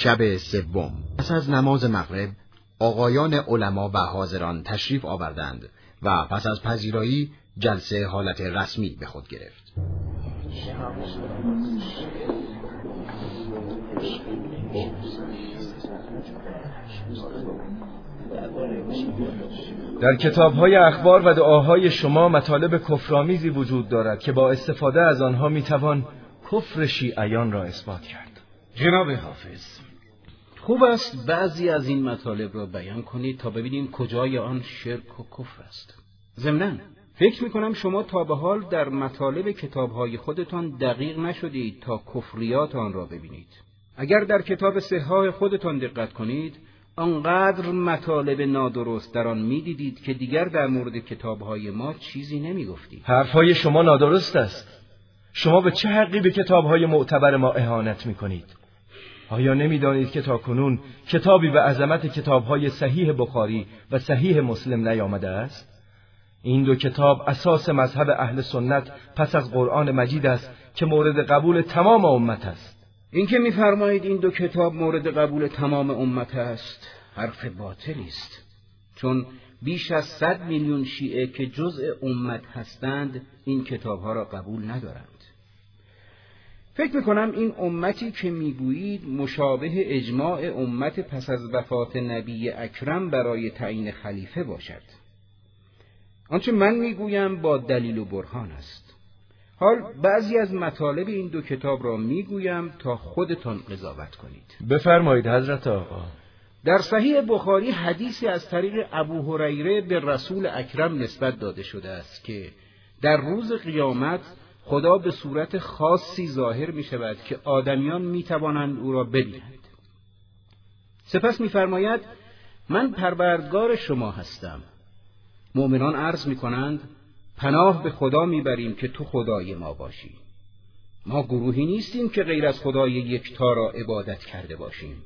شب سوم پس از نماز مغرب آقایان علما و حاضران تشریف آوردند و پس از پذیرایی جلسه حالت رسمی به خود گرفت. در کتاب‌های اخبار و دعاهای شما مطالب کفرآمیزی وجود دارد که با استفاده از آنها میتوان کفر شیعیان را اثبات کرد. جناب حافظ، خوب است بعضی از این مطالب را بیان کنید تا ببینیم کجای آن شرک و کفر است. ضمناً فکر می‌کنم شما تا به حال در مطالب کتاب‌های خودتان دقیق نشدید تا کفریات آن را ببینید. اگر در کتاب صحاح خودتان دقت کنید، آنقدر مطالب نادرست در آن می‌دیدید که دیگر در مورد کتاب‌های ما چیزی نمی‌گفتید. حرف‌های شما نادرست است. شما به چه حقی به کتاب‌های معتبر ما اهانت می‌کنید؟ آیا نمی‌دانید که تاکنون کتابی به عظمت کتاب‌های صحیح بخاری و صحیح مسلم نیامده است؟ این دو کتاب اساس مذهب اهل سنت پس از قرآن مجید است که مورد قبول تمام امت است. این که می‌فرمایید این دو کتاب مورد قبول تمام امت است حرف باطلی است، چون بیش از 100 میلیون شیعه که جزء امت هستند این کتاب‌ها را قبول ندارند. فکر می‌کنم این امتی که می‌گویید مشابه اجماع امت پس از وفات نبی اکرم برای تعیین خلیفه باشد. آنچه من می‌گویم با دلیل و برهان است. حال بعضی از مطالب این دو کتاب را می‌گویم تا خودتان قضاوت کنید. بفرمایید حضرت آقا. در صحیح بخاری حدیثی از طریق ابو هریره به رسول اکرم نسبت داده شده است که در روز قیامت خدا به صورت خاصی ظاهر می شود که آدمیان می توانند او را ببینند. سپس می فرماید من پروردگار شما هستم. مؤمنان عرض می کنند پناه به خدا می بریم که تو خدای ما باشی. ما گروهی نیستیم که غیر از خدای یکتا را عبادت کرده باشیم.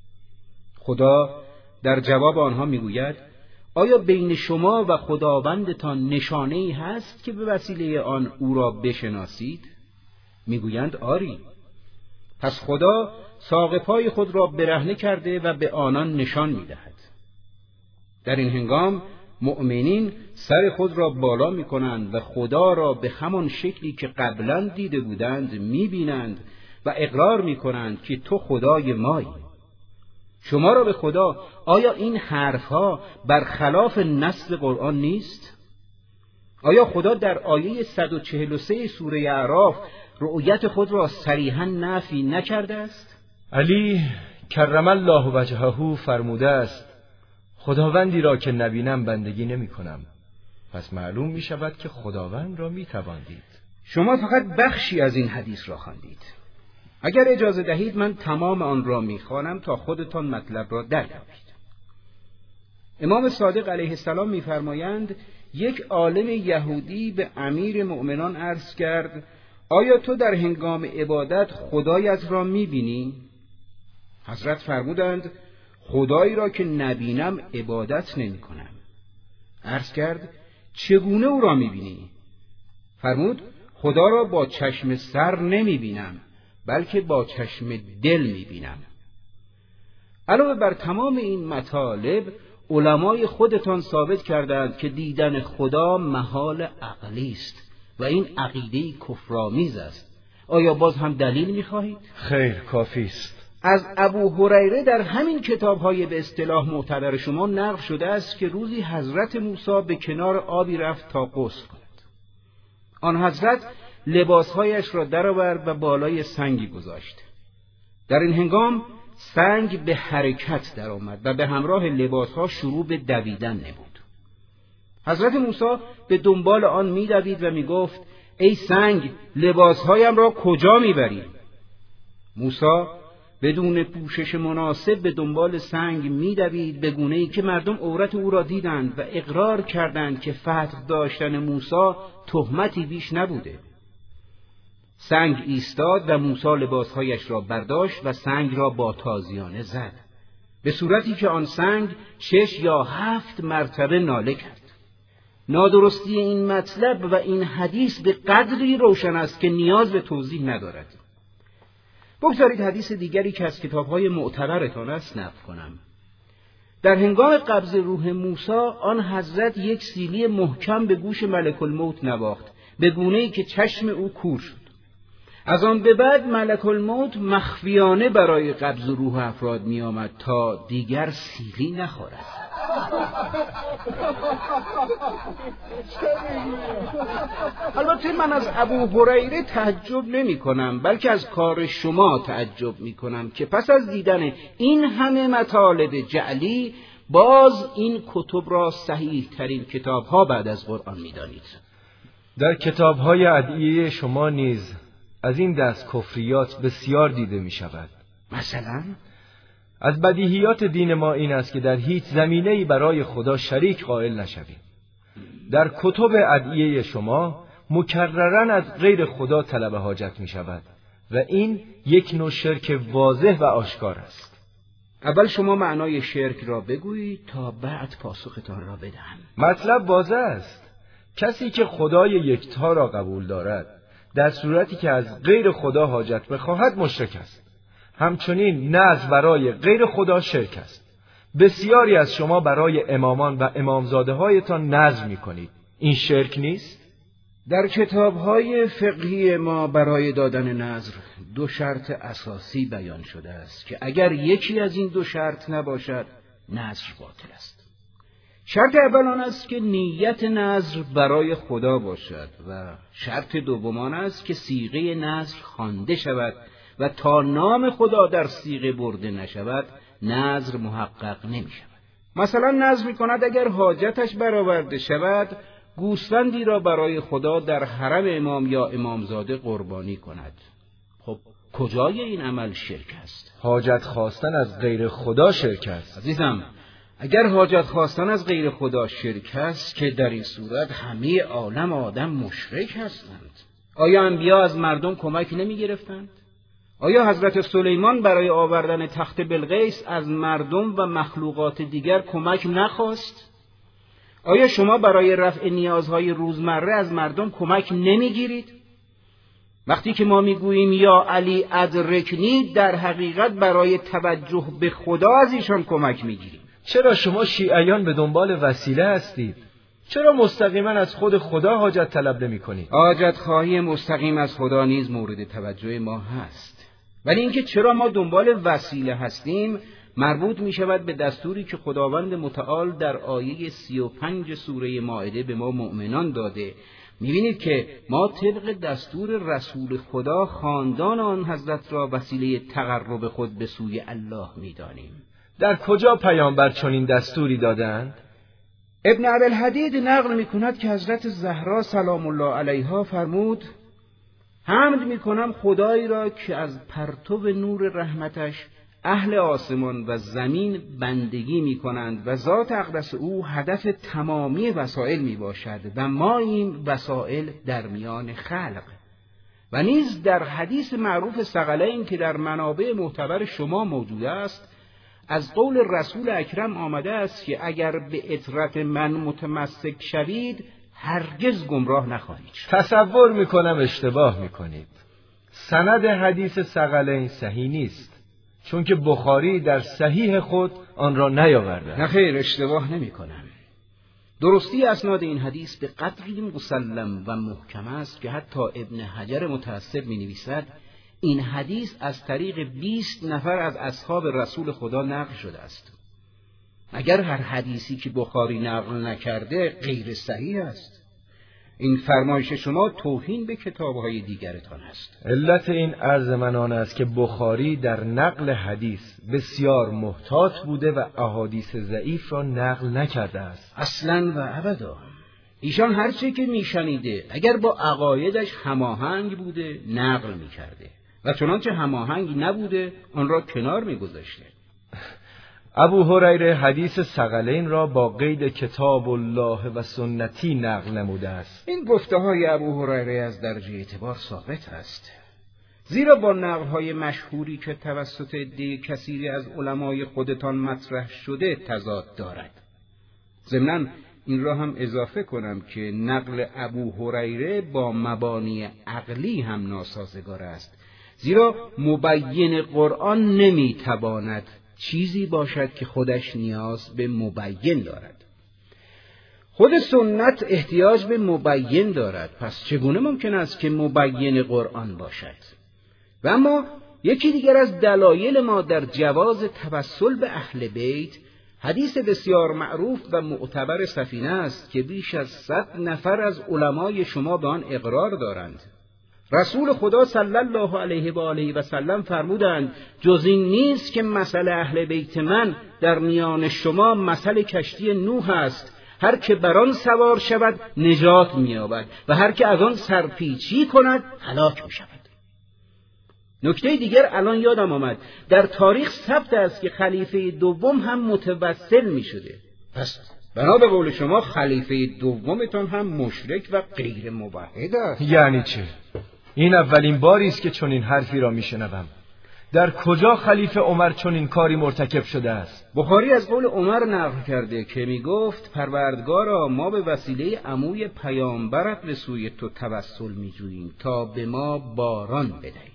خدا در جواب آنها می گوید آیا بین شما و خداوندتان نشانه‌ای هست که به وسیله آن او را بشناسید؟ میگویند آری. پس خدا ساق پای خود را برهنه کرده و به آنان نشان می‌دهد. در این هنگام مؤمنین سر خود را بالا می‌کنند و خدا را به همان شکلی که قبلا دیده بودند می‌بینند و اقرار می‌کنند که تو خدای مایی. شما را به خدا، آیا این حرفها برخلاف نص قرآن نیست؟ آیا خدا در آیه 143 سوره اعراف رؤیت خود را صریحاً نفی نکرده است؟ علی کرم الله وجهه فرموده است خداوندی را که نبینم بندگی نمی کنم. پس معلوم می شود که خداوند را می توان دید. شما فقط بخشی از این حدیث را خواندید. اگر اجازه دهید من تمام آن را می‌خوانم تا خودتان مطلب را دریابید. امام صادق علیه السلام می‌فرمایند یک عالم یهودی به امیر مؤمنان عرض کرد آیا تو در هنگام عبادت خدایت را می‌بینی؟ حضرت فرمودند خدایی را که نبینم عبادت نمی‌کنم. عرض کرد چگونه او را می‌بینی؟ فرمود خدا را با چشم سر نمی‌بینم بلکه با چشم دل می‌بینم. علاوه بر تمام این مطالب علمای خودتان ثابت کردند که دیدن خدا محال عقلی است و این عقیده کفرآمیز است. آیا باز هم دلیل می‌خواهید؟ خیر کافی است. از ابو هریره در همین کتاب‌های به اصطلاح معتبر شما نقل شده است که روزی حضرت موسی به کنار آبی رفت تا غسل کند. آن حضرت لباسهایش را درآورد و بالای سنگی گذاشت. در این هنگام سنگ به حرکت درآمد و به همراه لباسها شروع به دویدن نمود. حضرت موسی به دنبال آن می‌دوید و می‌گفت ای سنگ لباسهایم را کجا می‌بری؟ موسی بدون پوشش مناسب به دنبال سنگ می‌دوید به گونه‌ای که مردم عورت او را دیدند و اقرار کردند که فتح داشتن موسی تهمتی بیش نبوده. سنگ ایستاد و موسی لباسهایش را برداشت و سنگ را با تازیانه زد، به صورتی که آن سنگ 6 یا 7 مرتبه ناله کرد. نادرستی این مطلب و این حدیث به قدری روشن است که نیاز به توضیح ندارد. بگذارید حدیث دیگری که از کتاب‌های معتبرتان است نقل کنم. در هنگام قبض روح موسی آن حضرت یک سیلی محکم به گوش ملک الموت نواخت، به گونه‌ای که چشم او کور شد. از آن به بعد ملک الموت مخفیانه برای قبض روح افراد می آمد تا دیگر سیلی نخورد. البته من از ابو هریره تعجب نمی کنم، بلکه از کار شما تعجب می کنم که پس از دیدن این همه مطالب جعلی باز این کتب را صحیح ترین کتاب ها بعد از قرآن می دانید. در کتاب های ادعیه شما نیز از این دست کفریات بسیار دیده می شود. مثلا؟ از بدیهیات دین ما این است که در هیچ زمینه‌ای برای خدا شریک قائل نشویم. در کتب ادعیه شما مکرراً از غیر خدا طلب حاجت می شود و این یک نوع شرک واضح و آشکار است. اول شما معنای شرک را بگویید تا بعد پاسختان را بدهم. مطلب واضح است. کسی که خدای یکتا را قبول دارد در صورتی که از غیر خدا حاجت بخواهد مشرک است. همچنین نذر برای غیر خدا شرک است. بسیاری از شما برای امامان و امامزاده هایتان نذر می کنید. این شرک نیست؟ در کتاب‌های فقهی ما برای دادن نذر 2 شرط اساسی بیان شده است که اگر یکی از این 2 شرط نباشد نذر باطل است. شرط اول آن است که نیت نذر برای خدا باشد و شرط دوم آن است که صیغه نذر خوانده شود و تا نام خدا در صیغه برده نشود نذر محقق نمی شود. مثلا نذر می کند اگر حاجتش برآورده شود گوسفندی را برای خدا در حرم امام یا امامزاده قربانی کند. خب کجای این عمل شرک است؟ حاجت خواستن از غیر خدا شرک است. عزیزم، اگر حاجت خواستن از غیر خدا شرک است که در این صورت همه عالم آدم مشرک هستند. آیا انبیا از مردم کمک نمی گرفتند؟ آیا حضرت سلیمان برای آوردن تخت بلقیس از مردم و مخلوقات دیگر کمک نخواست؟ آیا شما برای رفع نیازهای روزمره از مردم کمک نمیگیرید؟ وقتی که ما میگوییم یا علی ادرکنی در حقیقت برای توجه به خدا از ایشان کمک میگیریم. چرا شما شیعیان به دنبال وسیله هستید؟ چرا مستقیما از خود خدا حاجت طلب نمی کنید؟ حاجت خواهی مستقیم از خدا نیز مورد توجه ما هست، ولی اینکه چرا ما دنبال وسیله هستیم مربوط می شود به دستوری که خداوند متعال در آیه 35 سوره مائده به ما مؤمنان داده. می‌بینید که ما طبق دستور رسول خدا خاندان آن حضرت را وسیله تقرب خود به سوی الله می‌دانیم. در کجا پیامبر چنین دستوری دادند؟ ابن عبدالحدید نقل می‌کند که حضرت زهرا سلام الله علیها فرمود: حمد می‌کنم خدایی را که از پرتو نور رحمتش اهل آسمان و زمین بندگی می‌کنند و ذات اقدس او هدف تمامی وسائل میباشد و ما این وسائل در میان خلق. و نیز در حدیث معروف ثقلین که در منابع معتبر شما موجود است از قول رسول اکرم آمده است که اگر به عطرت من متمسک شوید هرگز گمراه نخواهید شد. تصور می‌کنم اشتباه می‌کنید. سند حدیث ثقلین صحیح نیست، چون که بخاری در صحیح خود آن را نیاورده. نه خیر، اشتباه نمی کنم. درستی اسناد این حدیث به قدری مسلم و محکم است که حتی ابن حجر متأثر می نویسد این حدیث از طریق 20 نفر از اصحاب رسول خدا نقل شده است. اگر هر حدیثی که بخاری نقل نکرده غیر صحیح است. این فرمایش شما توهین به کتاب‌های دیگرتان است. علت این عرض من آن است که بخاری در نقل حدیث بسیار محتاط بوده و احادیث ضعیف را نقل نکرده است. اصلاً و ابدا. ایشان هر چه که میشنیده اگر با عقایدش هماهنگ بوده نقل میکرده و چنانچه هماهنگ نبوده آن را کنار میگذاشته. ابو هریره حدیث ثقلین را با قید کتاب الله و سنتی نقل نموده است. این گفته‌های ابو هریره از درجه اعتبار ثابت است، زیرا با نقل‌های مشهوری که توسط عده کثیری از علمای خودتان مطرح شده تضاد دارد. ضمناً این را هم اضافه کنم که نقل ابو هریره با مبانی عقلی هم ناسازگار است، زیرا مبین قرآن نمیتواند چیزی باشد که خودش نیاز به مبین دارد. خود سنت احتیاج به مبین دارد، پس چگونه ممکن است که مبین قرآن باشد؟ و اما یکی دیگر از دلایل ما در جواز توسل به اهل بیت حدیث بسیار معروف و معتبر سفینه است که بیش از 100 نفر از علمای شما به آن اقرار دارند. رسول خدا صلی الله علیه و آله و سلم فرمودند جز این نیست که مثل اهل بیت من در میان شما مثل کشتی نوح است، هر که بر آن سوار شود نجات می‌یابد و هر که از آن سرپیچی کند هلاک می‌شود. نکته دیگر الان یادم آمد، در تاریخ ثبت است که خلیفه دوم هم متوسل می‌شده. پس بنا به قول شما خلیفه دومتان هم مشرک و غیر موحد است. یعنی چه؟ این اولین باری است که چنین حرفی را میشنوم. در کجا خلیفه عمر چنین کاری مرتکب شده است؟ بخاری از قول عمر نقل کرده که میگفت پروردگارا ما به وسیله عموی پیامبرت به سوی تو توسل میجوییم تا به ما باران بدهی.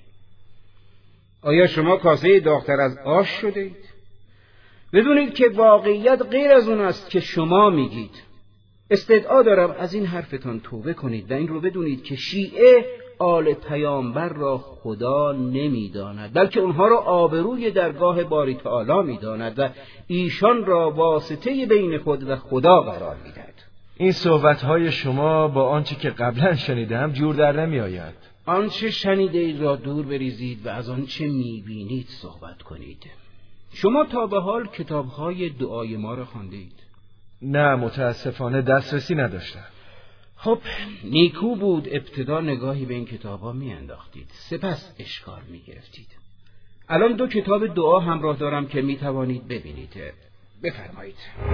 آیا شما کاسه داغ‌تر از آش شدید؟ بدونید که واقعیت غیر از اون است که شما میگید. استدعا دارم از این حرفتان توبه کنید و این رو بدونید که شیعه آل پیامبر را خدا نمیداند، بلکه اونها را آبروی درگاه باری تعالی میداند و ایشان را واسطه بین خود و خدا قرار میدهد. این صحبت‌های شما با آنچه که قبلا شنیدم جور در نمیآید. آنچه شنیده اید را دور بریزید و از آنچه میبینید صحبت کنید. شما تا به حال کتاب‌های دعای ما را خواندید؟ نه، متاسفانه دسترسی نداشتم. خب نیکو بود ابتدا نگاهی به این کتاب‌ها میانداختید، سپس اشکال میگرفتید. الان 2 کتاب دعا همراه دارم که میتوانید ببینید. بفرمایید.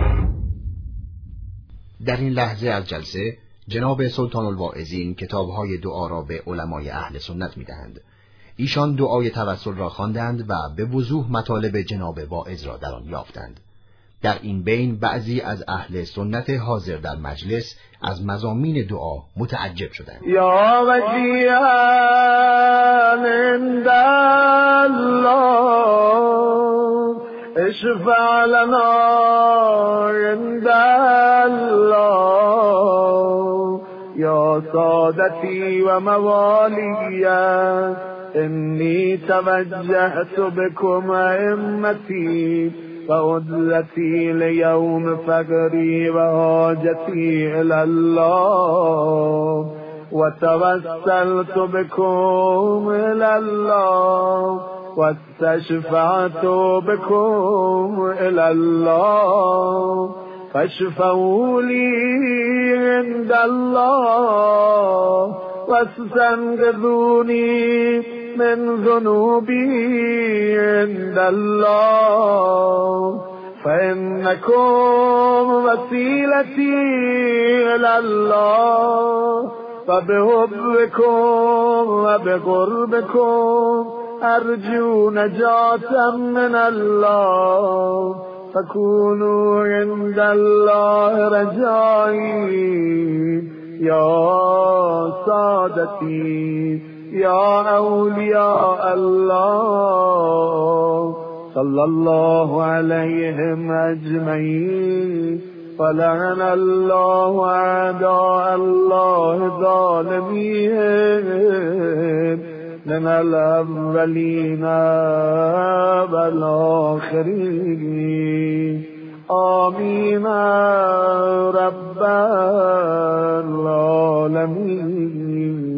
در این لحظه از جلسه جناب سلطان الواعظین کتاب‌های دعا را به علمای اهل سنت می‌دهند. ایشان دعای توسل را خواندند و به وضوح مطالب جناب واعظ را در آن یافتند. در این بین بعضی از اهل سنت حاضر در مجلس از مضامین دعا متعجب شدند. یا وجیها عند الله اشفع لنا عند الله یا سادتی و موالی انی توجهت بكم ائمتی فعدلتی لیوم فقری و حاجتی الالله و توسلت بكم الالله و استشفعت بكم الالله فاشفعوا لی عند الله و استنقذونی من ذنوبی عند الله فإنكم وسيلتي إلى الله فبحبكم وبقربكم أرجو نجاة من الله فكونوا عند الله رجائي يا سادتي يا أولياء الله صلى الله عليهم أجمعين ولعن الله أعداء الله الظالمين من الأولين والآخرين آمين رب العالمين.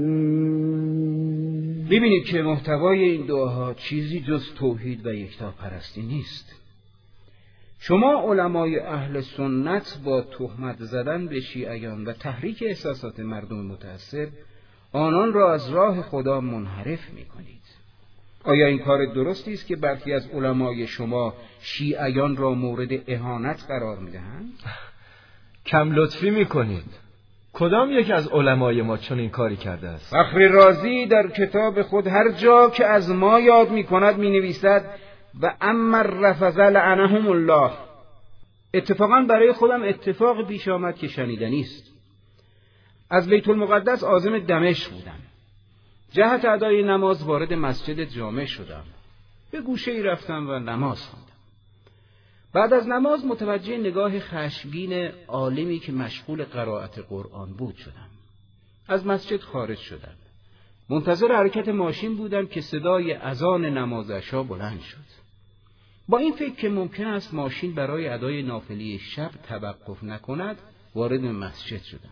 ببینید که محتوای این دعاها چیزی جز توحید و یکتاپرستی نیست. شما علمای اهل سنت با تهمت زدن به شیعیان و تحریک احساسات مردم متعصب آنان را از راه خدا منحرف می‌کنید. آیا این کار درستی است که برخی از علمای شما شیعیان را مورد اهانت قرار می‌دهند؟ کم لطفی می‌کنید. کدام یک از علمای ما چون این کاری کرده است؟ فخری رازی در کتاب خود هر جا که از ما یاد می‌کند می‌نویسد و اما الرفضه لعنهم الله. اتفاقا برای خودم اتفاق پیش آمد که شنیدنی است. از بیت المقدس عازم دمشق بودم. جهت ادای نماز وارد مسجد جامع شدم. به گوشه‌ای رفتم و نماز خواندم. بعد از نماز متوجه نگاه خشمگین عالمی که مشغول قرائت قرآن بود شدم. از مسجد خارج شدم. منتظر حرکت ماشین بودم که صدای اذان نماز عشا بلند شد. با این فکر که ممکن است ماشین برای ادای نافله شب توقف نکند، وارد مسجد شدم.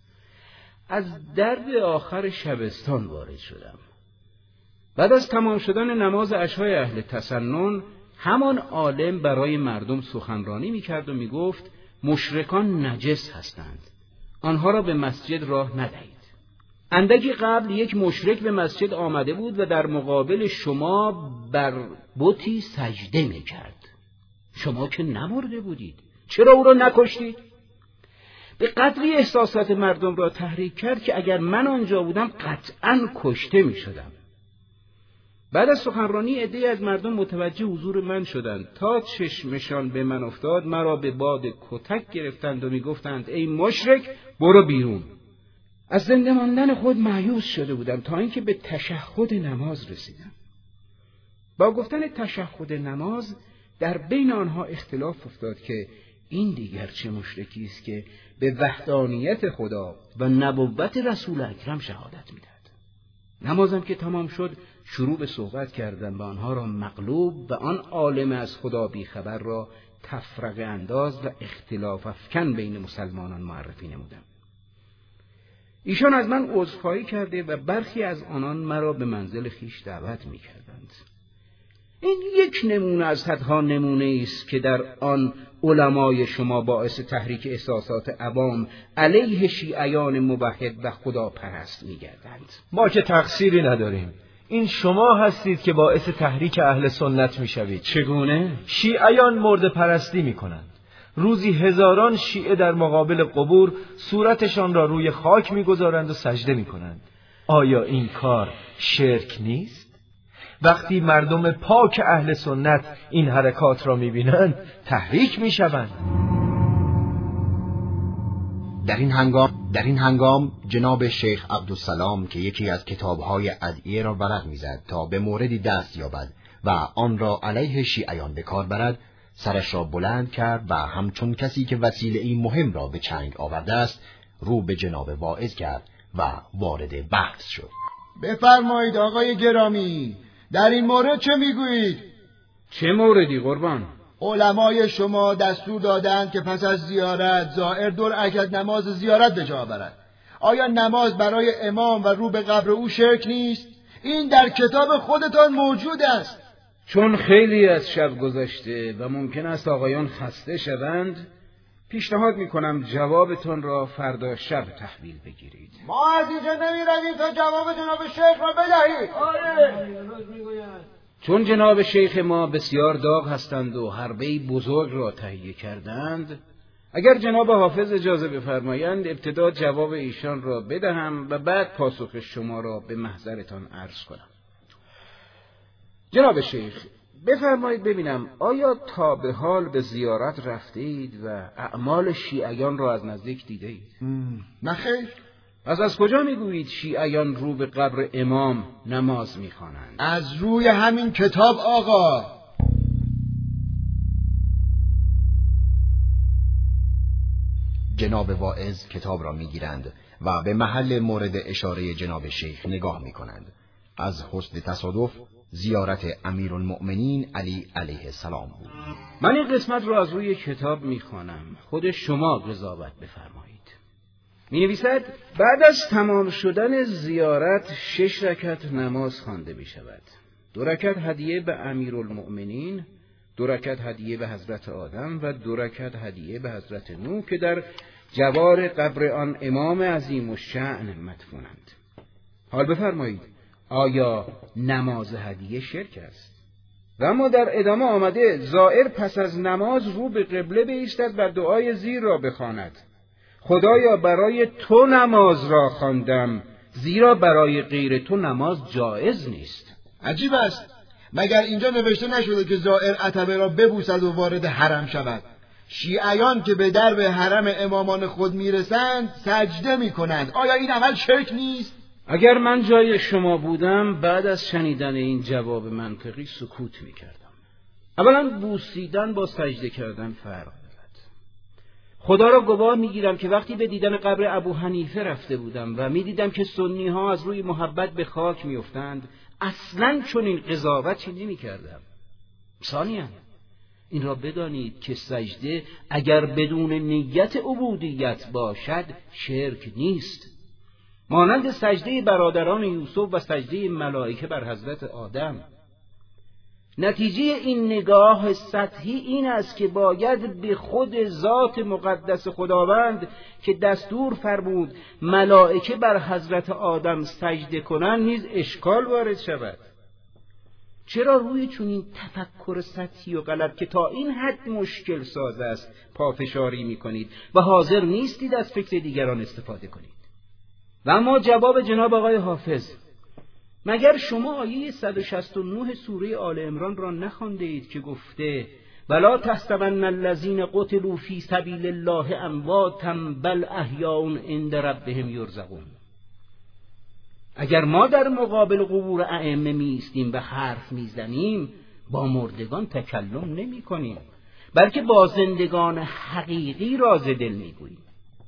از درب آخر شبستان وارد شدم. بعد از تمام شدن نماز عشای اهل تسنن، همان عالم برای مردم سخنرانی می‌کرد و می‌گفت مشرکان نجس هستند. آنها را به مسجد راه ندهید. اندکی قبل یک مشرک به مسجد آمده بود و در مقابل شما بر بتی سجده می‌کرد. شما که نمرده بودید، چرا او را نکشتید؟ به قدری احساسات مردم را تحریک کرد که اگر من آنجا بودم قطعاً کشته می‌شدم. بعد از سخنرانی عده‌ای از مردم متوجه حضور من شدند. تا چشمشان به من افتاد مرا به باد کتک گرفتند و میگفتند ای مشرک برو بیرون. از زنده ماندن خود مایوس شده بودم تا اینکه به تشهد نماز رسیدم. با گفتن تشهد نماز در بین آنها اختلاف افتاد که این دیگر چه مشرکی است که به وحدانیت خدا و نبوت رسول اکرم شهادت میدهد. نمازم که تمام شد شروع به صحبت کردم و آنها را مغلوب و آن عالم از خدا بیخبر را تفرقه انداز و اختلاف افکن بین مسلمانان معرفی نمودم. ایشان از من عذرخواهی کرده و برخی از آنان مرا به منزل خویش دعوت می‌کردند. این یک نمونه از صدها نمونه است که در آن علمای شما باعث تحریک احساسات عوام علیه شیعیان موحد و خدا پرست می‌گردند. ما که تقصیری نداریم. این شما هستید که باعث تحریک اهل سنت می‌شوید. چگونه؟ شیعیان مرده پرستی می‌کنند. روزی هزاران شیعه در مقابل قبور صورتشان را روی خاک می‌گذارند و سجده می‌کنند. آیا این کار شرک نیست؟ وقتی مردم پاک اهل سنت این حرکات را می‌بینند تحریک می‌شوند. در این هنگام جناب شیخ عبدالسلام که یکی از کتاب‌های ادعیه را ورق می‌زد تا به موردی دست یابد و آن را علیه شیعیان به کار برد، سرش را بلند کرد و همچون کسی که وسیله‌ای مهم را به چنگ آورده است رو به جناب واعظ کرد و وارد بحث شد. بفرمایید آقای گرامی، در این مورد چه میگویید؟ چه موردی قربان؟ علمای شما دستور دادند که پس از زیارت زائر 2 رکعت نماز زیارت به جا برد. آیا نماز برای امام و رو به قبر او شرک نیست؟ این در کتاب خودتان موجود است. چون خیلی از شب گذشته و ممکن است آقایان خسته شوند، پیشنهاد میکنم جوابتون را فردا شب تحویل بگیرید. ما از اینجا نمیرویم تا جواب جناب شیخ را بدهید. چون جناب شیخ ما بسیار داغ هستند و حربه‌ای بزرگ را تهیه کردند، اگر جناب حافظ اجازه بفرمایند ابتدا جواب ایشان را بدهم و بعد پاسخ شما را به محضرتان عرض کنم. جناب شیخ بفرمایید ببینم آیا تا به حال به زیارت رفتید و اعمال شیعیان را از نزدیک دیدید؟ نه خیر. از کجا میگویید شیعیان رو به قبر امام نماز میخوانند؟ از روی همین کتاب آقا. جناب واعظ کتاب را میگیرند و به محل مورد اشاره جناب شیخ نگاه میکنند. از حسن تصادف زیارت امیرالمؤمنین علی علیه السلام بود. من این قسمت را از روی کتاب میخوانم، خود شما قضاوت بفرمایید. می‌نویسد بعد از تمام شدن زیارت 6 رکعت نماز خوانده می‌شود. 2 رکعت هدیه به امیرالمؤمنین، 2 رکعت هدیه به حضرت آدم و 2 رکعت هدیه به حضرت نوح که در جوار قبر آن امام عظیم الشأن مدفونند. حال بفرمایید آیا نماز هدیه شرک است؟ و اما در ادامه آمده زائر پس از نماز رو به قبله بایستد و دعای زیر را بخواند: خدایا برای تو نماز را خواندم، زیرا برای غیر تو نماز جایز نیست. عجیب است، مگر اینجا نوشته نشده که زائر عتبه را ببوسد و وارد حرم شود؟ شیعیان که به درب حرم امامان خود میرسند سجده میکنند. آیا این عمل شرک نیست؟ اگر من جای شما بودم بعد از شنیدن این جواب منطقی سکوت میکردم. اولا بوسیدن با سجده کردن فرق دارد. خدا را گواه میگیرم که وقتی به دیدن قبر ابو حنیفه رفته بودم و میدیدم که سنی ها از روی محبت به خاک میافتند، اصلاً چنین قضاوتی نمیکردم. ثانیاً این را بدانید که سجده اگر بدون نیت عبودیت باشد شرک نیست، مانند سجده برادران یوسف و سجده ملائکه بر حضرت آدم. نتیجه این نگاه سطحی این است که باید به خود ذات مقدس خداوند که دستور فرمود ملائکه بر حضرت آدم سجده کنند نیز اشکال وارد شود. چرا روی چنین تفکر سطحی و غلط که تا این حد مشکل ساز است پافشاری می‌کنید و حاضر نیستید از فکر دیگران استفاده کنید؟ و اما جواب جناب آقای حافظ، مگر شما آیه 169 سوره آل عمران را نخوانده اید که گفته ولا تحسبن الذین قتلوا فی سبیل الله امواتا بل احیاء عند ربهم یرزقون؟ اگر ما در مقابل قبور ائمه می‌ایستیم و حرف میزنیم با مردگان تکلم نمی‌کنیم، بلکه با زندگان حقیقی راز دل میگوییم.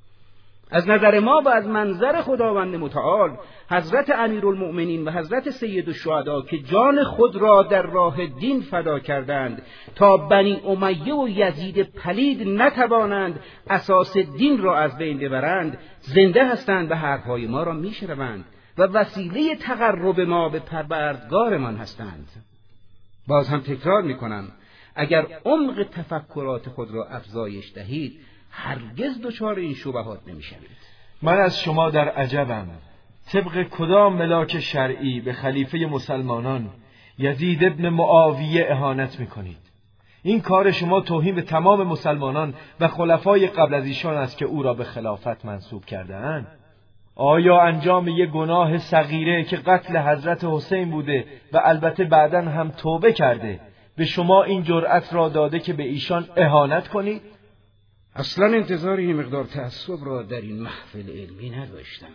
از نظر ما و از منظر خداوند متعال حضرت امیرالمؤمنین و حضرت سید الشهدا که جان خود را در راه دین فدا کردند تا بنی امیه و یزید پلید نتوانند اساس دین را از بین ببرند، زنده هستند و حرفهای ما را میشنوند و وسیله تقرب ما به پروردگارمان هستند. باز هم تکرار میکنم، اگر عمق تفکرات خود را افزایش دهید هرگز دچار این شبهات نمیشوید. من از شما در عجبم. طبق کدام ملاک شرعی به خلیفه مسلمانان یزید ابن معاویه اهانت میکنید؟ این کار شما توهین به تمام مسلمانان و خلفای قبل از ایشان است که او را به خلافت منصوب کرده‌اند. آیا انجام یک گناه صغیره که قتل حضرت حسین بوده و البته بعداً هم توبه کرده به شما این جرأت را داده که به ایشان اهانت کنید؟ اصلا انتظار این مقدار تعصب را در این محفل علمی نداشتم.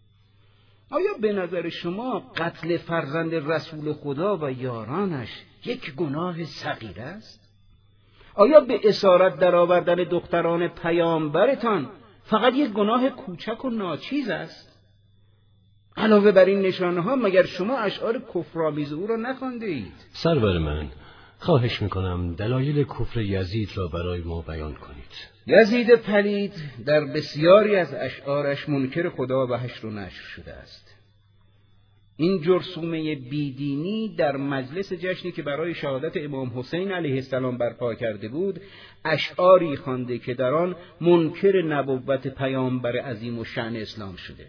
آیا به نظر شما قتل فرزند رسول خدا و یارانش یک گناه صغیر است؟ آیا به اسارت درآوردن دختران پیامبرتان فقط یک گناه کوچک و ناچیز است؟ علاوه بر این نشانه‌ها مگر شما اشعار کفرآمیز او را نخوانده اید؟ سرور من، خواهش میکنم دلایل کفر یزید را برای ما بیان کنید. یزید پلید در بسیاری از اشعارش منکر خدا و حشر و نشر شده است. این جرثومه بیدینی در مجلس جشنی که برای شهادت امام حسین علیه السلام برپا کرده بود اشعاری خوانده که در آن منکر نبوت پیامبر عظیم و شأن اسلام شده.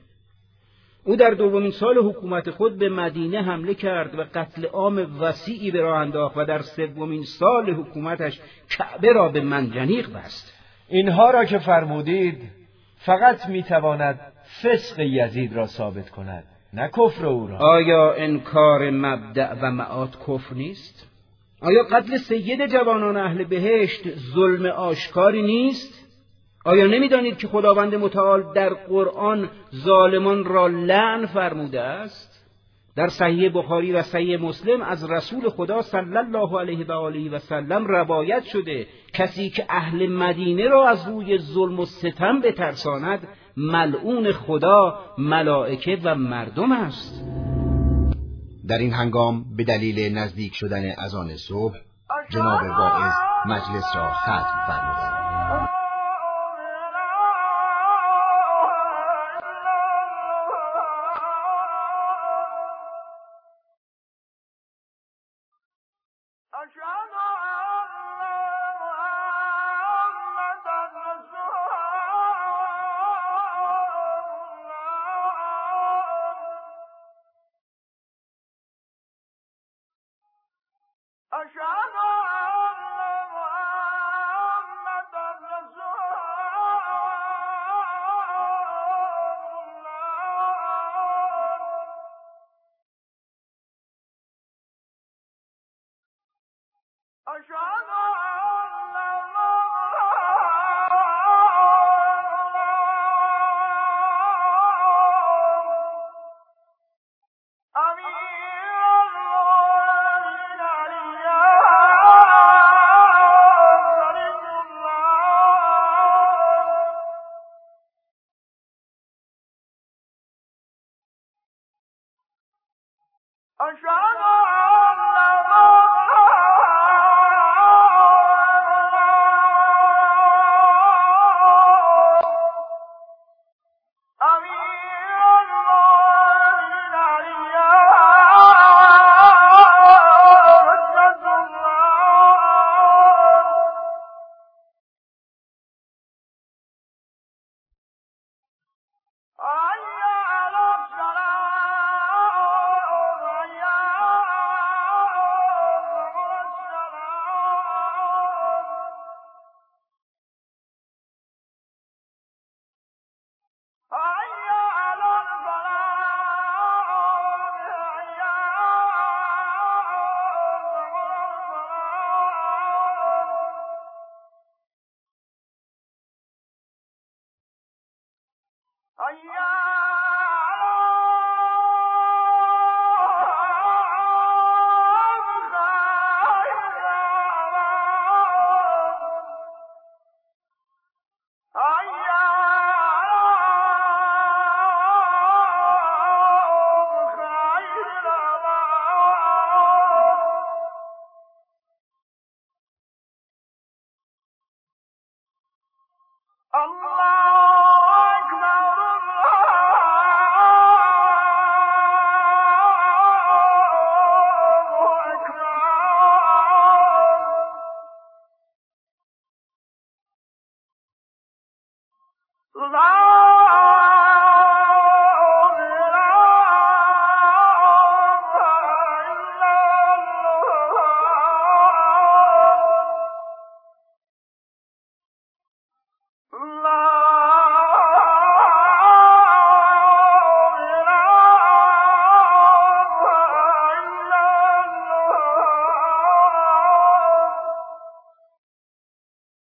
او در دومین سال حکومت خود به مدینه حمله کرد و قتل عام وسیعی به راه انداخت و در سومین سال حکومتش کعبه را به منجنیق بست. اینها را که فرمودید فقط میتواند فسق یزید را ثابت کند، نه کفر او را. آیا انکار مبدأ و معاد کفر نیست؟ آیا قتل سید جوانان اهل بهشت ظلم آشکاری نیست؟ آیا نمیدانید که خداوند متعال در قرآن ظالمان را لعن فرموده است؟ در صحیح بخاری و صحیح مسلم از رسول خدا صلی الله علیه و آله و سلم روایت شده کسی که اهل مدینه را از روی ظلم و ستم بترساند ملعون خدا، ملائکه و مردم است. در این هنگام به دلیل نزدیک شدن اذان صبح جناب واعظ مجلس را ختم فرمودند. أشهد أن محمدا رسول Allah